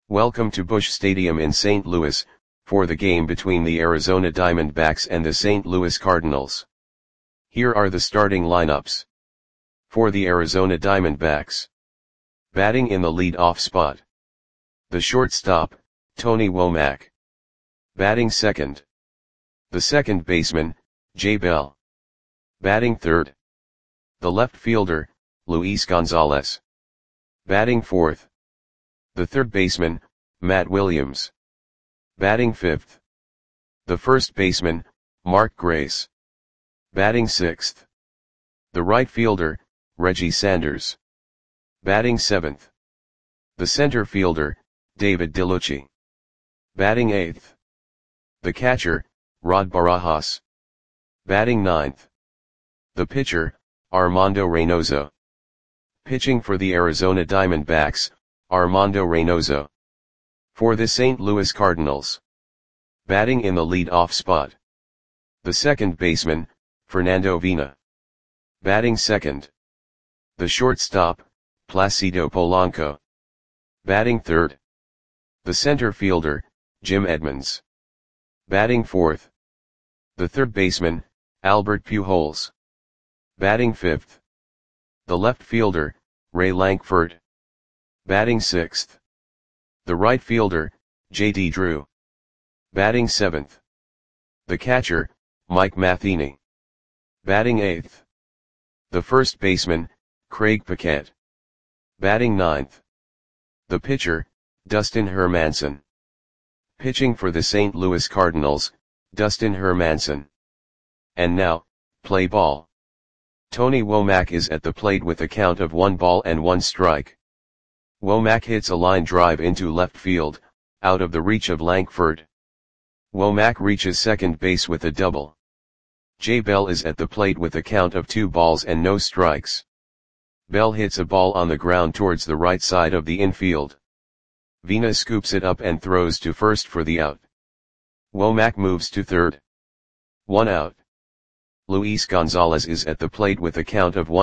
Welcome to Busch Stadium in St. Louis, for the game between the Arizona Diamondbacks and the St. Louis Cardinals. Here are the starting lineups. For the Arizona Diamondbacks. Batting in the lead-off spot. The shortstop, Tony Womack. Batting second. The second baseman, Jay Bell. Batting third. The left fielder, Luis Gonzalez. Batting fourth. The third baseman, Matt Williams. Batting fifth. The first baseman, Mark Grace. Batting sixth. The right fielder, Reggie Sanders. Batting seventh. The center fielder, David DeLucci. Batting eighth. The catcher, Rod Barajas. Batting ninth. The pitcher, Armando Reynoso. Pitching for the Arizona Diamondbacks, Armando Reynoso. For the St. Louis Cardinals. Batting in the lead-off spot. The second baseman, Fernando Vina. Batting second. The shortstop, Placido Polanco. Batting third. The center fielder, Jim Edmonds. Batting fourth. The third baseman, Albert Pujols. Batting fifth. The left fielder, Ray Lankford. Batting sixth. The right fielder, J.D. Drew. Batting seventh. The catcher, Mike Matheny. Batting eighth. The first baseman, Craig Paquette. Batting ninth. The pitcher, Dustin Hermanson. Pitching for the St. Louis Cardinals, Dustin Hermanson. And now, play ball. Tony Womack is at the plate with a count of 1-1 Womack hits a line drive into left field, out of the reach of Lankford. Womack reaches second base with a double. Jay Bell is at the plate with a count of 2-0. Bell hits a ball on the ground towards the right side of the infield. Vina scoops it up and throws to first for the out. Womack moves to third. 1 out. Luis Gonzalez is at the plate with a count of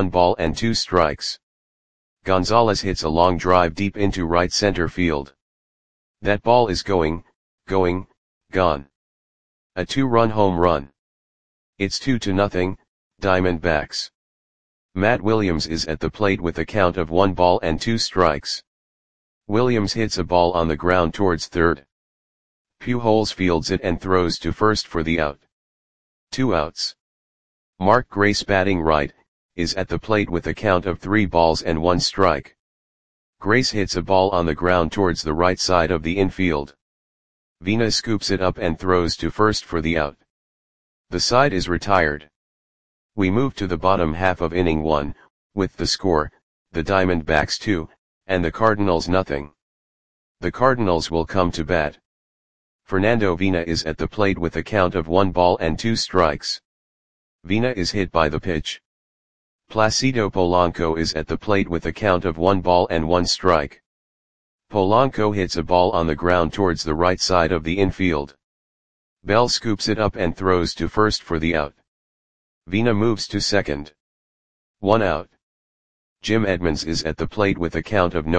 1-2. Gonzalez hits a long drive deep into right center field. That ball is gone. A 2-run home run. It's 2-0, Diamondbacks. Matt Williams is at the plate with a count of 1-2. Williams hits a ball on the ground towards third. Pujols fields it and throws to first for the out. 2 outs. Mark Grace, batting right, is at the plate with a count of 3-1. Grace hits a ball on the ground towards the right side of the infield. Vina scoops it up and throws to first for the out. The side is retired. We move to the bottom half of inning 1, with the score, the Diamondbacks 2, and the Cardinals 0. The Cardinals will come to bat. Fernando Vina is at the plate with a count of 1-2. Vina is hit by the pitch. Placido Polanco is at the plate with a count of 1-1. Polanco hits a ball on the ground towards the right side of the infield. Bell scoops it up and throws to first for the out. Vina moves to second. 1 out. Jim Edmonds is at the plate with a count of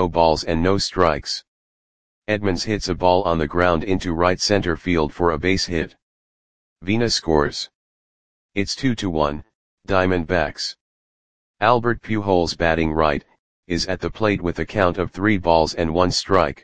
0-0. Edmonds hits a ball on the ground into right center field for a base hit. Vina scores. It's 2-1, Diamondbacks. Albert Pujols, batting right, is at the plate with a count of 3-1.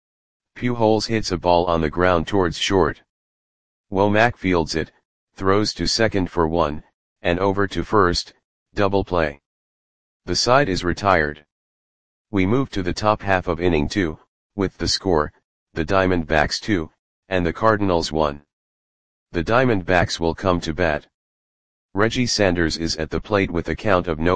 Pujols hits a ball on the ground towards short. Womack fields it, throws to second for 1, and over to first, double play. The side is retired. We move to the top half of inning 2, with the score, the Diamondbacks 2, and the Cardinals 1. The Diamondbacks will come to bat. Reggie Sanders is at the plate with a count of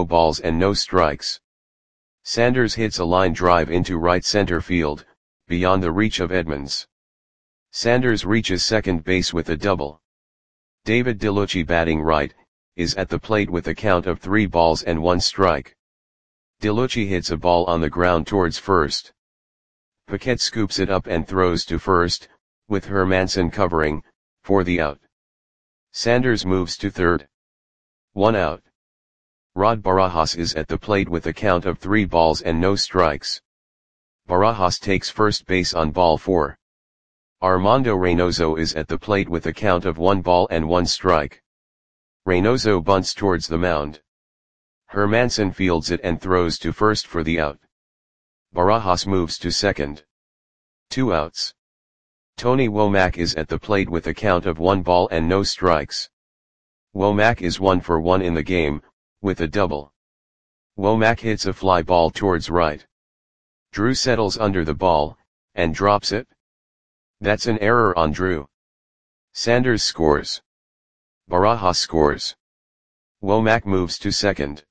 0-0. Sanders hits a line drive into right center field, beyond the reach of Edmonds. Sanders reaches second base with a double. David DeLucci, batting right, is at the plate with a count of 3-1. DeLucci hits a ball on the ground towards first. Paquette scoops it up and throws to first, with Hermanson covering, for the out. Sanders moves to third. 1 out. Rod Barajas is at the plate with a count of 3-0. Barajas takes first base on ball 4. Armando Reynoso is at the plate with a count of 1 ball and 1 strike. Reynoso bunts towards the mound. Hermanson fields it and throws to first for the out. Barajas moves to second. 2 outs. Tony Womack is at the plate with a count of 1 ball and no strikes. Womack is 1 for 1 in the game, with a double. Womack hits a fly ball towards right. Drew settles under the ball, and drops it. That's an error on Drew. Sanders scores. Barajas scores. Womack moves to second.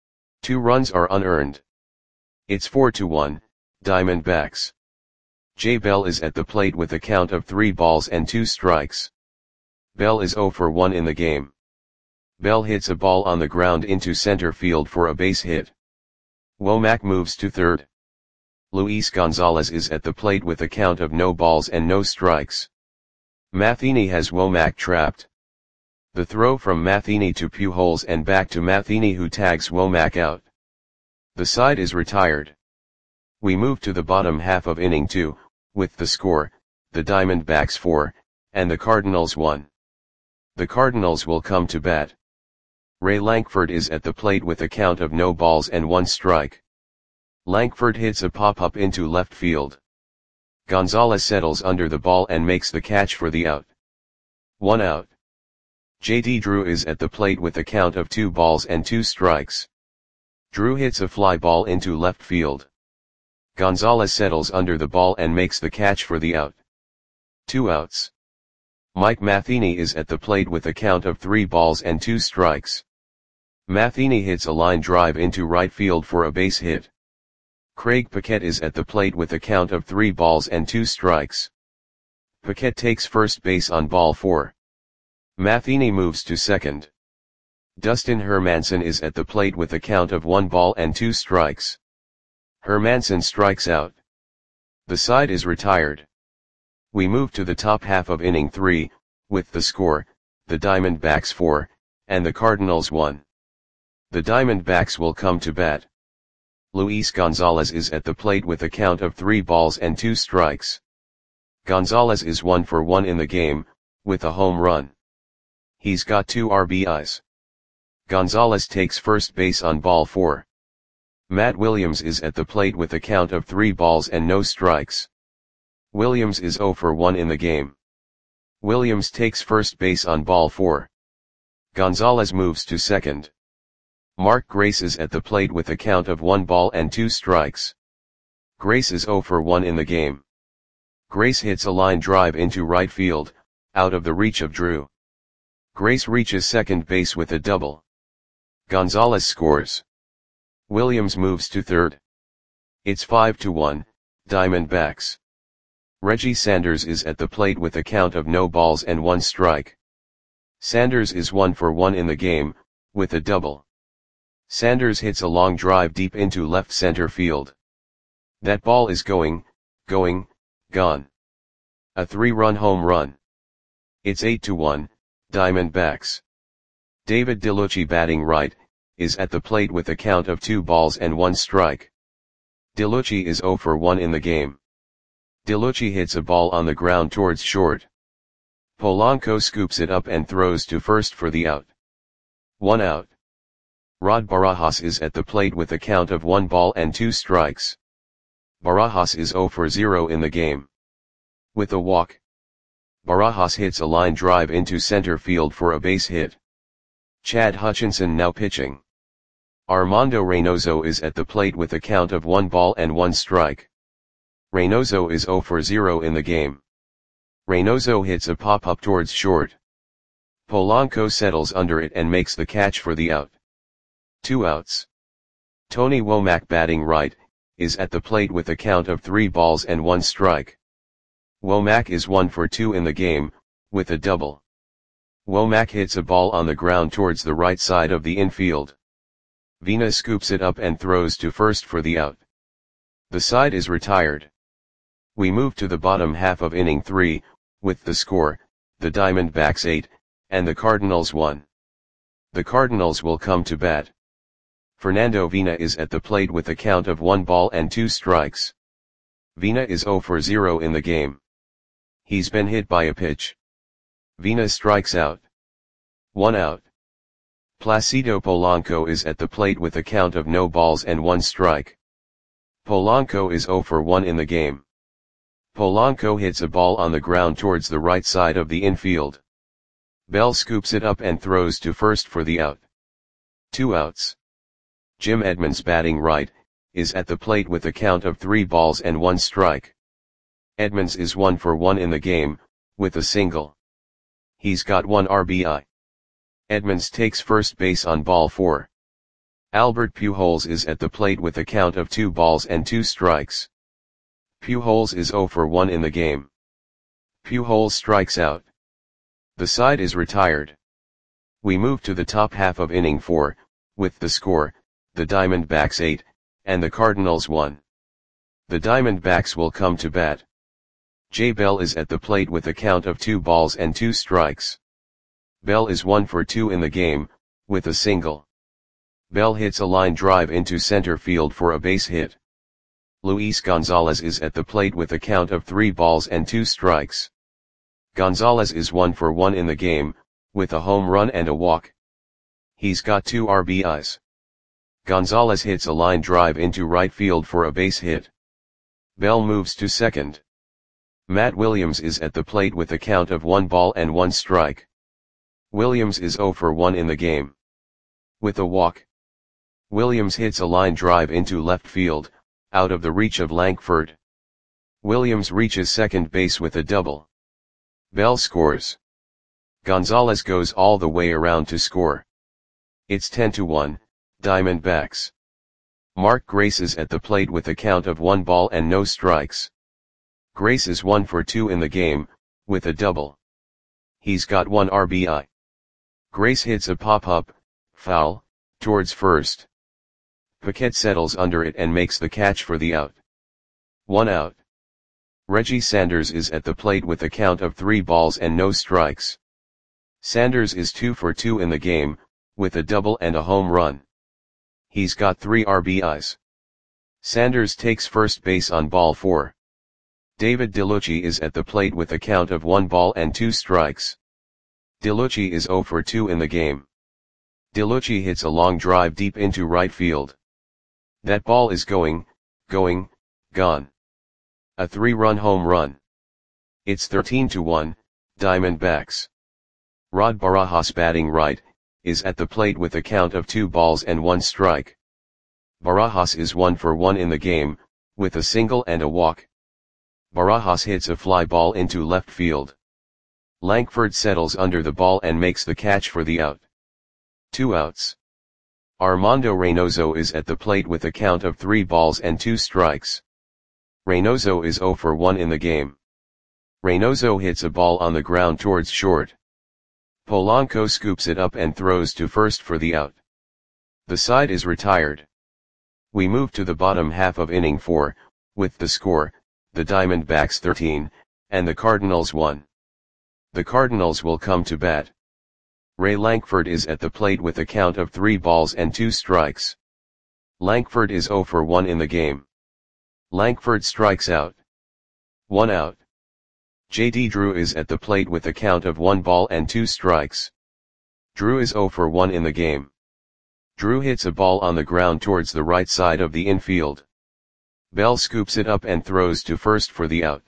2 runs are unearned. It's 4-1, Diamondbacks. Jay Bell is at the plate with a count of 3 balls and 2 strikes. Bell is 0 for 1 in the game. Bell hits a ball on the ground into center field for a base hit. Womack moves to third. Luis Gonzalez is at the plate with a count of no balls and no strikes. Matheny has Womack trapped. The throw from Matheny to Pujols and back to Matheny, who tags Womack out. The side is retired. We move to the bottom half of inning 2, with the score, the Diamondbacks 4, and the Cardinals 1. The Cardinals will come to bat. Ray Lankford is at the plate with a count of no balls and 1 strike. Lankford hits a pop-up into left field. Gonzalez settles under the ball and makes the catch for the out. 1 out. J.D. Drew is at the plate with a count of 2 balls and 2 strikes. Drew hits a fly ball into left field. Gonzalez settles under the ball and makes the catch for the out. 2 outs. Mike Matheny is at the plate with a count of 3 balls and 2 strikes. Matheny hits a line drive into right field for a base hit. Craig Paquette is at the plate with a count of 3 balls and 2 strikes. Paquette takes first base on ball 4. Matheny moves to second. Dustin Hermanson is at the plate with a count of 1 ball and 2 strikes. Hermanson strikes out. The side is retired. We move to the top half of inning 3, with the score, the Diamondbacks 4, and the Cardinals 1. The Diamondbacks will come to bat. Luis Gonzalez is at the plate with a count of 3 balls and 2 strikes. Gonzalez is 1 for 1 in the game, with a home run. He's got 2 RBIs. Gonzalez takes first base on ball 4. Matt Williams is at the plate with a count of 3 balls and no strikes. Williams is 0 for 1 in the game. Williams takes first base on ball 4. Gonzalez moves to second. Mark Grace is at the plate with a count of 1 ball and 2 strikes. Grace is 0 for 1 in the game. Grace hits a line drive into right field, out of the reach of Drew. Grace reaches second base with a double. Gonzalez scores. Williams moves to third. It's 5-1, Diamondbacks. Reggie Sanders is at the plate with a count of no balls and 1 strike. Sanders is 1 for 1 in the game, with a double. Sanders hits a long drive deep into left center field. That ball is gone. A 3-run home run. It's 8-1, Diamondbacks. David DeLucci, batting right, is at the plate with a count of 2 balls and 1 strike. DeLucci is 0 for 1 in the game. DeLucci hits a ball on the ground towards short. Polanco scoops it up and throws to first for the out. 1 out. Rod Barajas is at the plate with a count of 1 ball and 2 strikes. Barajas is 0 for 0 in the game. With a walk. Barajas hits a line drive into center field for a base hit. Chad Hutchinson now pitching. Armando Reynoso is at the plate with a count of 1 ball and 1 strike. Reynoso is 0 for 0 in the game. Reynoso hits a pop-up towards short. Polanco settles under it and makes the catch for the out. 2 outs. Tony Womack, batting right, is at the plate with a count of 3 balls and 1 strike. Womack is 1 for 2 in the game, with a double. Womack hits a ball on the ground towards the right side of the infield. Vina scoops it up and throws to first for the out. The side is retired. We move to the bottom half of inning 3, with the score, the Diamondbacks 8, and the Cardinals 1. The Cardinals will come to bat. Fernando Vina is at the plate with a count of 1 ball and 2 strikes. Vina is 0 for 0 in the game. He's been hit by a pitch. Vina strikes out. 1 out. Placido Polanco is at the plate with a count of no balls and 1 strike. Polanco is 0 for 1 in the game. Polanco hits a ball on the ground towards the right side of the infield. Bell scoops it up and throws to first for the out. 2 outs. Jim Edmonds, batting right, is at the plate with a count of 3 balls and 1 strike. Edmonds is 1 for 1 in the game, with a single. He's got 1 RBI. Edmonds takes first base on ball 4. Albert Pujols is at the plate with a count of 2 balls and 2 strikes. Pujols is 0 for 1 in the game. Pujols strikes out. The side is retired. We move to the top half of inning 4, with the score, the Diamondbacks 8, and the Cardinals 1. The Diamondbacks will come to bat. Jay Bell is at the plate with a count of 2 balls and 2 strikes. Bell is 1 for 2 in the game, with a single. Bell hits a line drive into center field for a base hit. Luis Gonzalez is at the plate with a count of 3 balls and 2 strikes. Gonzalez is 1 for 1 in the game, with a home run and a walk. He's got 2 RBIs. Gonzalez hits a line drive into right field for a base hit. Bell moves to second. Matt Williams is at the plate with a count of 1 ball and 1 strike. Williams is 0 for 1 in the game. With a walk. Williams hits a line drive into left field, out of the reach of Langford. Williams reaches second base with a double. Bell scores. Gonzalez goes all the way around to score. It's 10-1, Diamondbacks. Mark Grace is at the plate with a count of 1 ball and no strikes. Grace is 1 for 2 in the game, with a double. He's got 1 RBI. Grace hits a pop-up, foul, towards first. Paquette settles under it and makes the catch for the out. 1 out. Reggie Sanders is at the plate with a count of 3 balls and no strikes. Sanders is 2 for 2 in the game, with a double and a home run. He's got 3 RBIs. Sanders takes first base on ball 4. David DeLucci is at the plate with a count of 1 ball and 2 strikes. DeLucci is 0 for 2 in the game. DeLucci hits a long drive deep into right field. That ball is gone. A 3-run home run. It's 13-1, Diamondbacks. Rod Barajas, batting right, is at the plate with a count of 2 balls and 1 strike. Barajas is 1 for 1 in the game, with a single and a walk. Barajas hits a fly ball into left field. Langford settles under the ball and makes the catch for the out. 2 outs. Armando Reynoso is at the plate with a count of 3 balls and 2 strikes. Reynoso is 0 for 1 in the game. Reynoso hits a ball on the ground towards short. Polanco scoops it up and throws to first for the out. The side is retired. We move to the bottom half of inning 4, with the score, the Diamondbacks 13, and the Cardinals 1. The Cardinals will come to bat. Ray Lankford is at the plate with a count of 3 balls and 2 strikes. Lankford is 0 for 1 in the game. Lankford strikes out. 1 out. J.D. Drew is at the plate with a count of 1 ball and 2 strikes. Drew is 0 for 1 in the game. Drew hits a ball on the ground towards the right side of the infield. Bell scoops it up and throws to first for the out.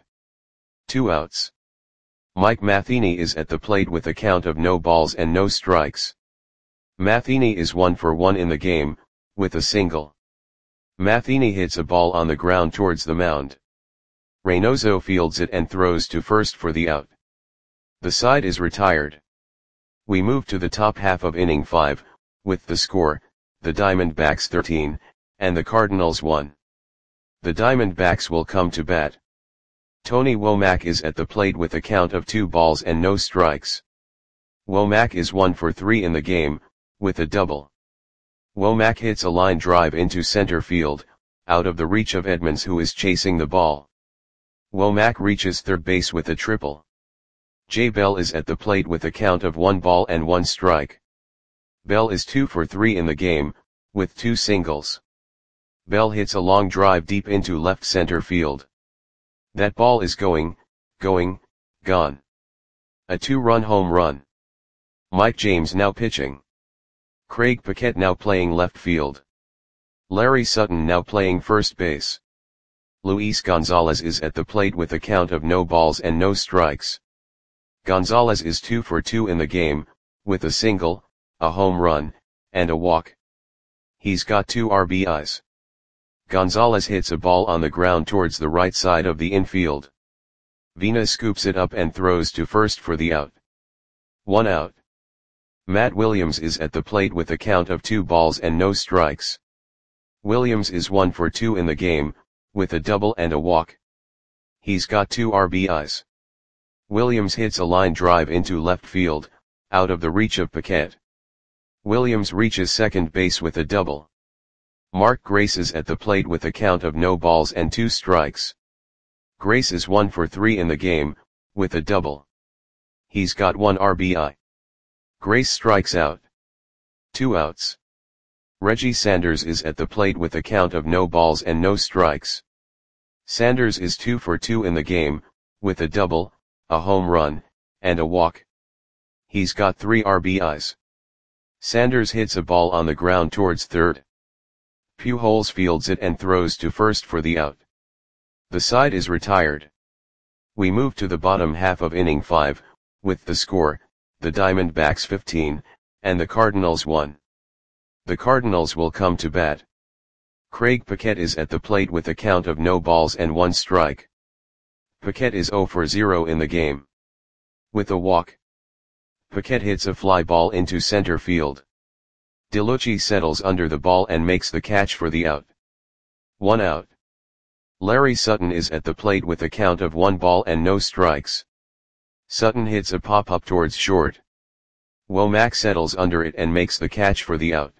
2 outs. Mike Matheny is at the plate with a count of no balls and no strikes. Matheny is 1 for 1 in the game, with a single. Matheny hits a ball on the ground towards the mound. Reynoso fields it and throws to first for the out. The side is retired. We move to the top half of inning 5, with the score, the Diamondbacks 13, and the Cardinals 1. The Diamondbacks will come to bat. Tony Womack is at the plate with a count of 2 balls and no strikes. Womack is 1 for 3 in the game, with a double. Womack hits a line drive into center field, out of the reach of Edmonds, who is chasing the ball. Womack reaches third base with a triple. Jay Bell is at the plate with a count of 1 ball and 1 strike. Bell is 2 for 3 in the game, with 2 singles. Bell hits a long drive deep into left center field. That ball is going, gone. A 2-run home run. Mike James now pitching. Craig Paquette now playing left field. Larry Sutton now playing first base. Luis Gonzalez is at the plate with a count of no balls and no strikes. Gonzalez is 2 for 2 in the game, with a single, a home run, and a walk. He's got 2 RBIs. Gonzalez hits a ball on the ground towards the right side of the infield. Vina scoops it up and throws to first for the out. 1 out. Matt Williams is at the plate with a count of 2 balls and no strikes. Williams is 1 for 2 in the game, with a double and a walk. He's got 2 RBIs. Williams hits a line drive into left field, out of the reach of Paquette. Williams reaches second base with a double. Mark Grace is at the plate with a count of no balls and 2 strikes. Grace is 1 for 3 in the game, with a double. He's got 1 RBI. Grace strikes out. 2 outs. Reggie Sanders is at the plate with a count of no balls and no strikes. Sanders is 2 for 2 in the game, with a double, a home run, and a walk. He's got 3 RBIs. Sanders hits a ball on the ground towards third. Pujols fields it and throws to first for the out. The side is retired. We move to the bottom half of inning 5, with the score, the Diamondbacks 15, and the Cardinals 1. The Cardinals will come to bat. Craig Paquette is at the plate with a count of no balls and 1 strike. Paquette is 0 for 0 in the game. With a walk. Paquette hits a fly ball into center field. DeLucci settles under the ball and makes the catch for the out. 1 out. Larry Sutton is at the plate with a count of 1 ball and no strikes. Sutton hits a pop-up towards short. Womack settles under it and makes the catch for the out.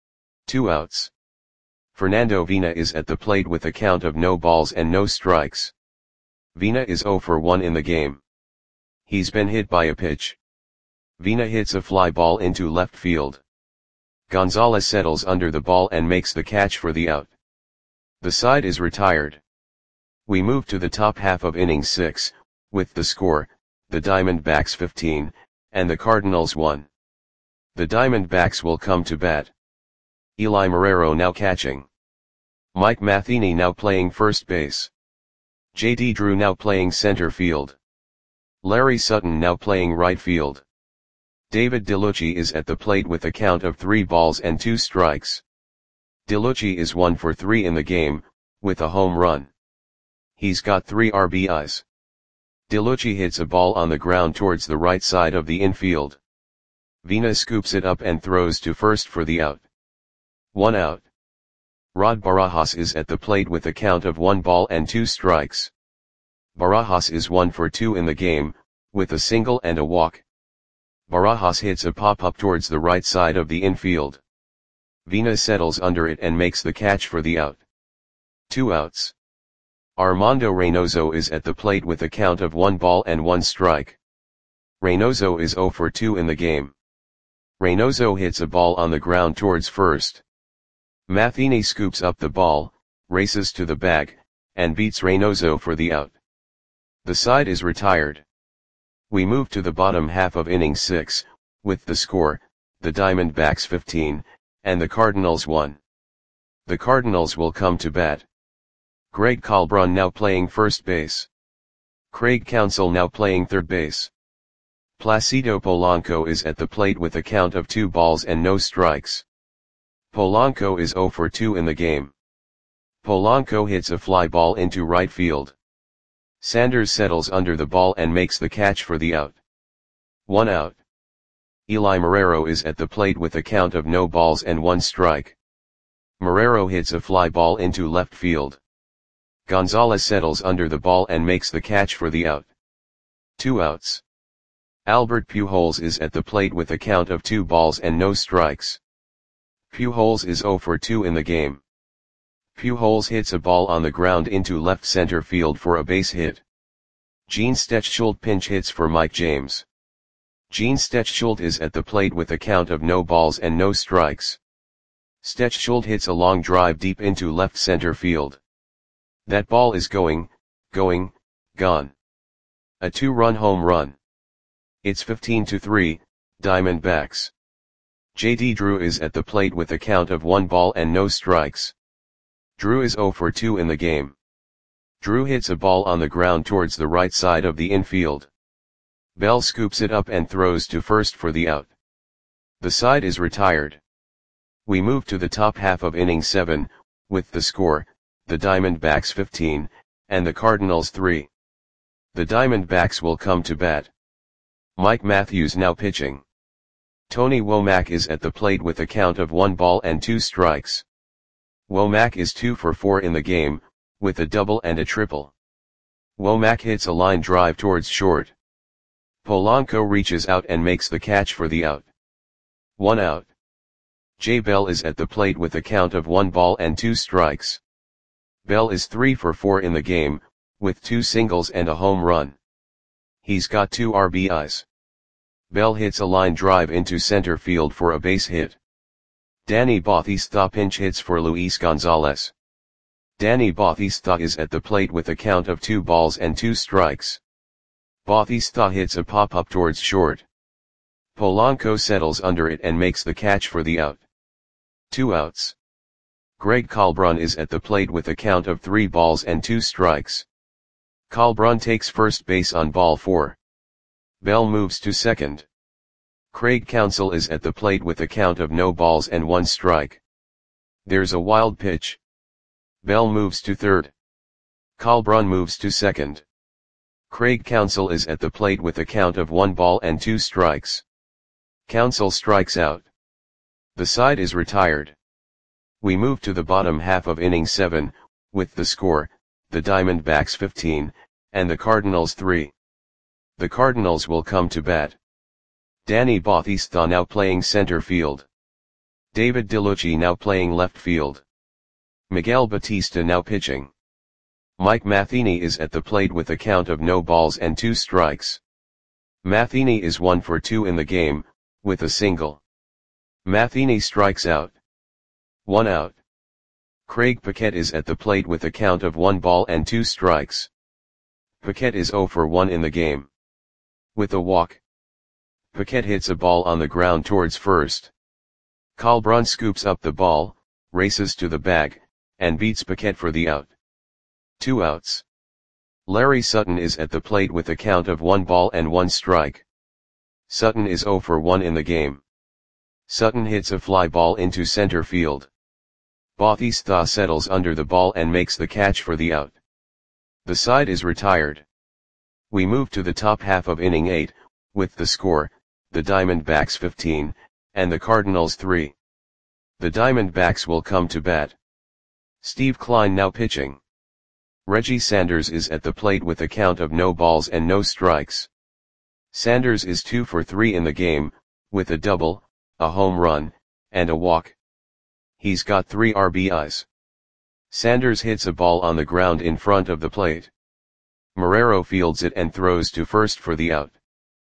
2 outs. Fernando Vina is at the plate with a count of no balls and no strikes. Vina is 0 for 1 in the game. He's been hit by a pitch. Vina hits a fly ball into left field. Gonzalez settles under the ball and makes the catch for the out. The side is retired. We move to the top half of inning 6, with the score, the Diamondbacks 15, and the Cardinals 1. The Diamondbacks will come to bat. Eli Marrero now catching. Mike Matheny now playing first base. J.D. Drew now playing center field. Larry Sutton now playing right field. David DeLucci is at the plate with a count of 3 balls and 2 strikes. DeLucci is 1 for 3 in the game, with a home run. He's got 3 RBIs. DeLucci hits a ball on the ground towards the right side of the infield. Vina scoops it up and throws to first for the out. 1 out. Rod Barajas is at the plate with a count of 1 ball and 2 strikes. Barajas is 1 for 2 in the game, with a single and a walk. Barajas hits a pop-up towards the right side of the infield. Vina settles under it and makes the catch for the out. 2 outs. Armando Reynoso is at the plate with a count of 1 ball and 1 strike. Reynoso is 0 for 2 in the game. Reynoso hits a ball on the ground towards first. Matheny scoops up the ball, races to the bag, and beats Reynoso for the out. The side is retired. We move to the bottom half of inning 6, with the score, the Diamondbacks 15, and the Cardinals 1. The Cardinals will come to bat. Greg Colbrun now playing first base. Craig Counsell now playing third base. Placido Polanco is at the plate with a count of 2 balls and no strikes. Polanco is 0 for 2 in the game. Polanco hits a fly ball into right field. Sanders settles under the ball and makes the catch for the out. 1 out. Eli Marrero is at the plate with a count of no balls and 1 strike. Marrero hits a fly ball into left field. Gonzalez settles under the ball and makes the catch for the out. 2 outs. Albert Pujols is at the plate with a count of 2 balls and no strikes. Pujols is 0 for 2 in the game. Pujols hits a ball on the ground into left center field for a base hit. Gene Stechschuld pinch hits for Mike James. Gene Stechschuld is at the plate with a count of no balls and no strikes. Stechschuld hits a long drive deep into left center field. That ball is going, gone. A 2-run home run. It's 15-3, Diamondbacks. J.D. Drew is at the plate with a count of 1 ball and no strikes. Drew is 0 for 2 in the game. Drew hits a ball on the ground towards the right side of the infield. Bell scoops it up and throws to first for the out. The side is retired. We move to the top half of inning 7, with the score, the Diamondbacks 15, and the Cardinals 3. The Diamondbacks will come to bat. Mike Matthews now pitching. Tony Womack is at the plate with a count of 1 ball and 2 strikes. Womack is 2 for 4 in the game, with a double and a triple. Womack hits a line drive towards short. Polanco reaches out and makes the catch for the out. 1 out. Jay Bell is at the plate with a count of 1 ball and 2 strikes. Bell is 3 for 4 in the game, with 2 singles and a home run. He's got 2 RBIs. Bell hits a line drive into center field for a base hit. Danny Bautista pinch hits for Luis Gonzalez. Danny Bautista is at the plate with a count of 2 balls and 2 strikes. Bautista hits a pop-up towards short. Polanco settles under it and makes the catch for the out. 2 outs. Greg Colbrun is at the plate with a count of 3 balls and 2 strikes. Colbrun takes first base on ball 4. Bell moves to second. Craig Counsell is at the plate with a count of no balls and 1 strike. There's a wild pitch. Bell moves to third. Colbrun moves to second. Craig Counsell is at the plate with a count of 1 ball and 2 strikes. Counsell strikes out. The side is retired. We move to the bottom half of inning 7, with the score, the Diamondbacks 15, and the Cardinals 3. The Cardinals will come to bat. Danny Bautista now playing center field. David DeLucci now playing left field. Miguel Batista now pitching. Mike Matheny is at the plate with a count of no balls and 2 strikes. Matheny is 1 for 2 in the game, with a single. Matheny strikes out. 1 out. Craig Paquette is at the plate with a count of 1 ball and 2 strikes. Paquette is 0 for 1 in the game. With a walk. Paquette hits a ball on the ground towards first. Colbrun scoops up the ball, races to the bag, and beats Paquette for the out. 2 outs. Larry Sutton is at the plate with a count of 1 ball and 1 strike. Sutton is 0 for 1 in the game. Sutton hits a fly ball into center field. Bautista settles under the ball and makes the catch for the out. The side is retired. We move to the top half of inning 8, with the score, the Diamondbacks 15, and the Cardinals 3. The Diamondbacks will come to bat. Steve Kline now pitching. Reggie Sanders is at the plate with a count of no balls and no strikes. Sanders is 2 for 3 in the game, with a double, a home run, and a walk. He's got 3 RBIs. Sanders hits a ball on the ground in front of the plate. Marrero fields it and throws to first for the out.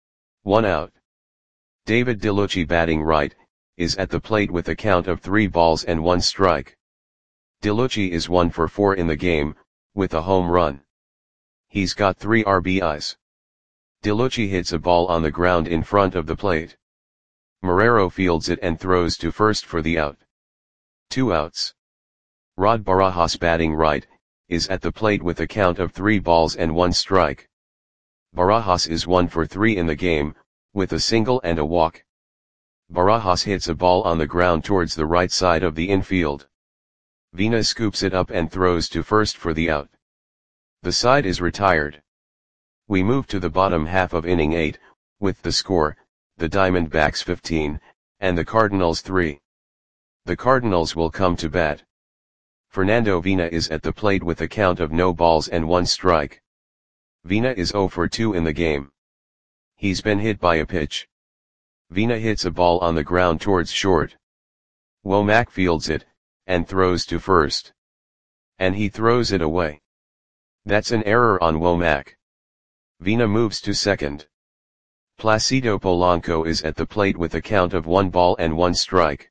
1 out. David DeLucci batting right, is at the plate with a count of 3 balls and 1 strike. DeLucci is 1 for 4 in the game, with a home run. He's got 3 RBIs. DeLucci hits a ball on the ground in front of the plate. Marrero fields it and throws to first for the out. 2 outs. Rod Barajas batting right, is at the plate with a count of 3 balls and 1 strike. Barajas is 1 for 3 in the game, with a single and a walk. Barajas hits a ball on the ground towards the right side of the infield. Vina scoops it up and throws to first for the out. The side is retired. We move to the bottom half of inning 8, with the score, the Diamondbacks 15, and the Cardinals 3. The Cardinals will come to bat. Fernando Vina is at the plate with a count of no balls and 1 strike. Vina is 0 for 2 in the game. He's been hit by a pitch. Vina hits a ball on the ground towards short. Womack fields it, and throws to first. And he throws it away. That's an error on Womack. Vina moves to second. Placido Polanco is at the plate with a count of 1 ball and 1 strike.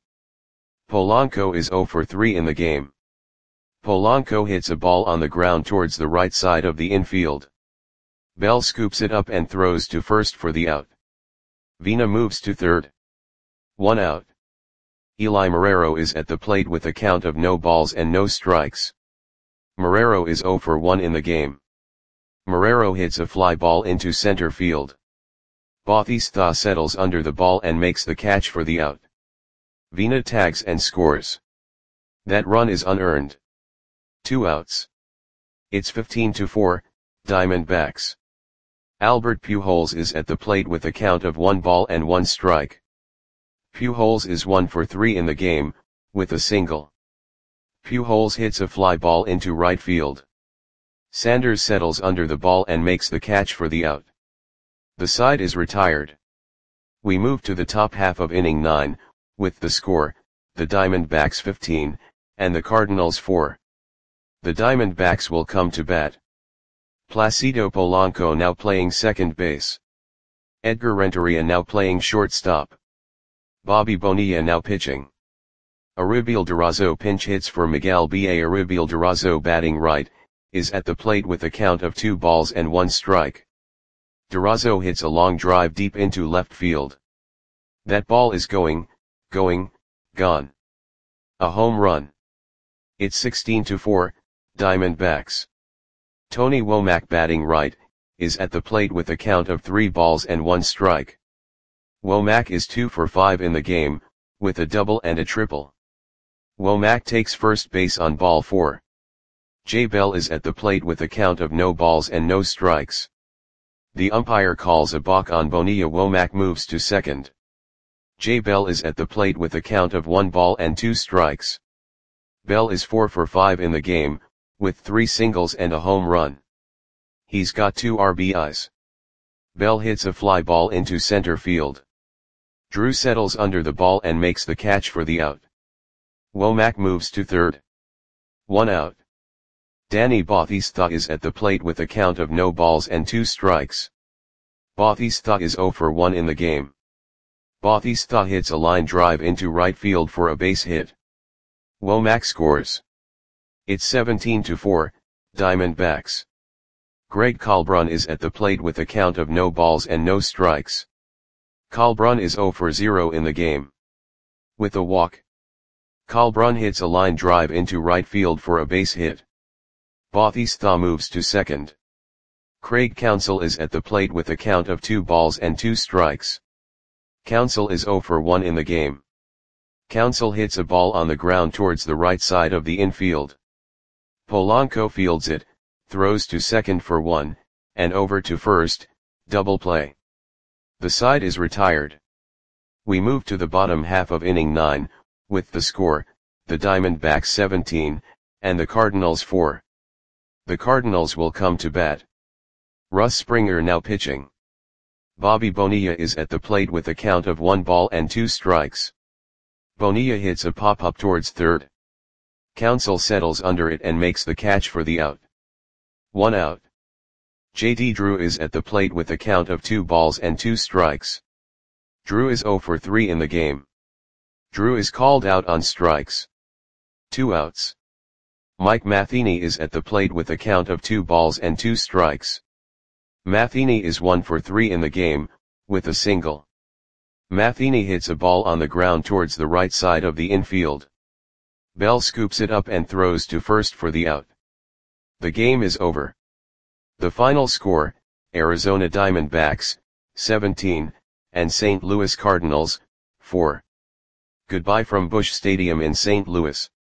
Polanco is 0 for 3 in the game. Polanco hits a ball on the ground towards the right side of the infield. Bell scoops it up and throws to first for the out. Vina moves to third. 1 out. Eli Marrero is at the plate with a count of no balls and no strikes. Marrero is 0 for 1 in the game. Marrero hits a fly ball into center field. Bautista settles under the ball and makes the catch for the out. Vina tags and scores. That run is unearned. 2 outs. It's 15-4, Diamondbacks. Albert Pujols is at the plate with a count of 1 ball and 1 strike. Pujols is 1 for 3 in the game, with a single. Pujols hits a fly ball into right field. Sanders settles under the ball and makes the catch for the out. The side is retired. We move to the top half of inning 9, with the score, the Diamondbacks 15, and the Cardinals 4. The Diamondbacks will come to bat. Placido Polanco now playing second base. Edgar Renteria now playing shortstop. Bobby Bonilla now pitching. Aribiel Durazo pinch hits for Miguel B. Aribiel Durazo batting right, is at the plate with a count of 2 balls and 1 strike. Durazo hits a long drive deep into left field. That ball is gone. A home run. It's 16-4, Diamondbacks. Tony Womack batting right, is at the plate with a count of 3 balls and 1 strike. Womack is 2 for 5 in the game, with a double and a triple. Womack takes first base on ball 4. Jay Bell is at the plate with a count of no balls and no strikes. The umpire calls a balk on Bonilla. Womack moves to second. Jay Bell is at the plate with a count of 1 ball and 2 strikes. Bell is 4 for 5 in the game, with 3 singles and a home run. He's got 2 RBIs. Bell hits a fly ball into center field. Drew settles under the ball and makes the catch for the out. Womack moves to third. 1 out. Danny Bautista is at the plate with a count of no balls and 2 strikes. Bautista is 0 for 1 in the game. Bautista hits a line drive into right field for a base hit. Womack scores. It's 17-4, Diamondbacks. Greg Colbrun is at the plate with a count of no balls and no strikes. Colbrun is 0 for 0 in the game. With a walk. Colbrun hits a line drive into right field for a base hit. Bautista moves to second. Craig Counsell is at the plate with a count of 2 balls and 2 strikes. Counsell is 0 for 1 in the game. Counsell hits a ball on the ground towards the right side of the infield. Polanco fields it, throws to second for 1, and over to first, double play. The side is retired. We move to the bottom half of inning 9, with the score, the Diamondbacks 17, and the Cardinals 4. The Cardinals will come to bat. Russ Springer now pitching. Bobby Bonilla is at the plate with a count of 1 ball and 2 strikes. Bonilla hits a pop-up towards third. Counsell settles under it and makes the catch for the out. 1 out. J.D. Drew is at the plate with a count of 2 balls and 2 strikes. Drew is 0 for 3 in the game. Drew is called out on strikes. 2 outs. Mike Matheny is at the plate with a count of 2 balls and 2 strikes. Matheny is 1 for 3 in the game, with a single. Matheny hits a ball on the ground towards the right side of the infield. Bell scoops it up and throws to first for the out. The game is over. The final score, Arizona Diamondbacks, 17, and St. Louis Cardinals, 4. Goodbye from Busch Stadium in St. Louis.